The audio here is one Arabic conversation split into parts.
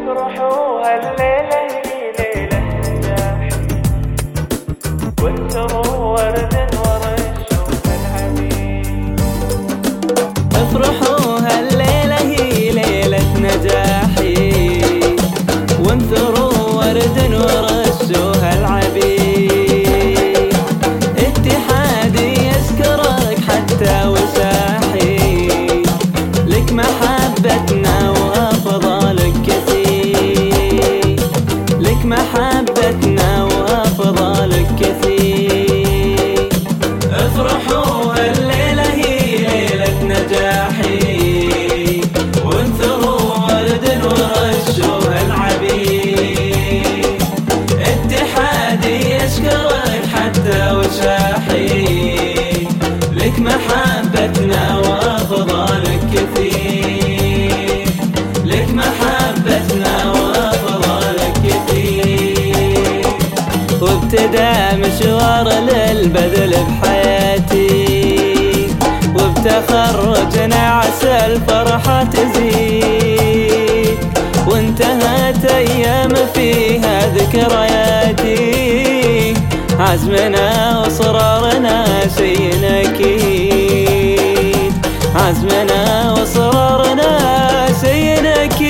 افرحوا هالليلة هي ليلة نجاحي، وانثروا ورد ورشوا الحبيب. افرحوا هالليلة هي ليلة نجاحي، وانثروا ورد ورشوا العبيد. اتحادي يشكرك حتى وساحي، لك محبتنا وافضالك كثير، لك محبتنا وافضالك كثير. افرحوا هالليلة هي ليلة نجاحي، وانثروا ورد ورشوا العبيد. اتحادي يشكرك حتى وشاحي، لك محبتنا وافضالك كثير، لك محبتنا وافضالك كثير. وابتدى مشوار للبذل بحياتي، وبتخرجنا عسى الفرحة تزيد، وانتهت ايام فيها ذكرياتي. عزمنا وصرارنا شيء اكيد، عزمنا وصرارنا شيء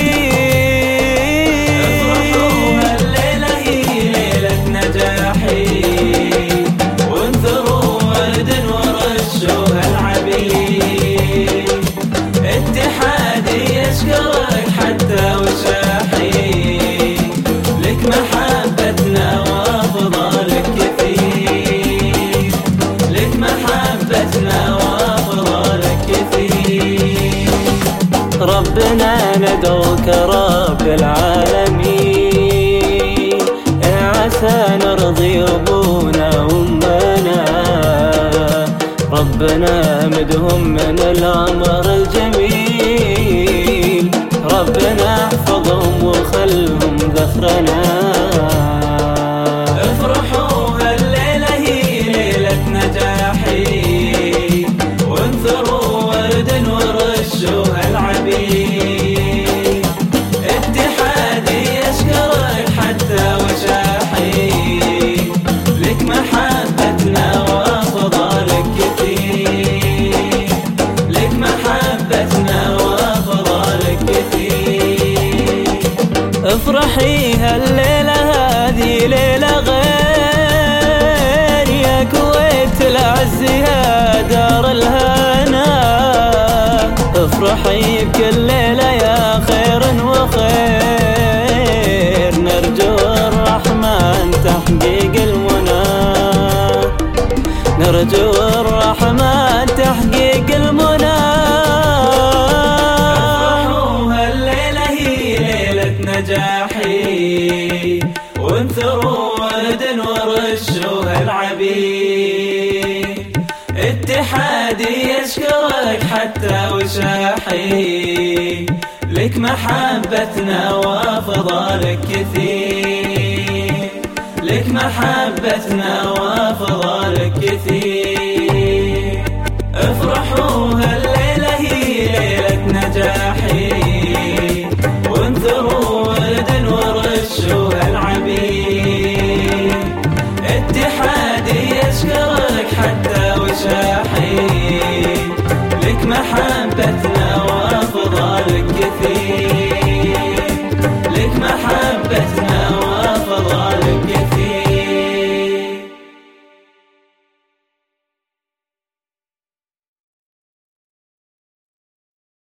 اكيد. افرحوا هالليلة هي ليلة نجاحي، وانثروا ورد ورشوا العبيد. اتحادي يشكرك حتى وشاحي، لك محبتنا وافضالك كثير، لك محبتنا وافضالك كثير. ربنا ندعوك رب العالمين، عسى نرضي ابونا وامنا. ربنا مدهم من الامر الجميل، ربنا احفظهم وخلهم ذخرنا. افرحوا هالليلة هي ليلة نجاحي، وانثروا ورد ورشوا العبيد. اتحادي يشكرك حتى وشاحي، لك محبتنا وافضالك كثير، لك محبتنا وافضالك كثير. افرحي هالليلة هذه ليلة غير، يا كويت العز يا دار الهنا. افرحي بكل ليلة يا خير وخير، نرجو الرحمن تحقيق المنى، نرجو الرحمن تحقيق المنى. افرحوا هالليلة هي ليلة نجاحي، وانثروا ورد ورشوا العبيد. اتحادي يشكرك حتى وشاحي، لك محبتنا وافضالك كثير، لك محبتنا وافضالك كثير. افرحوا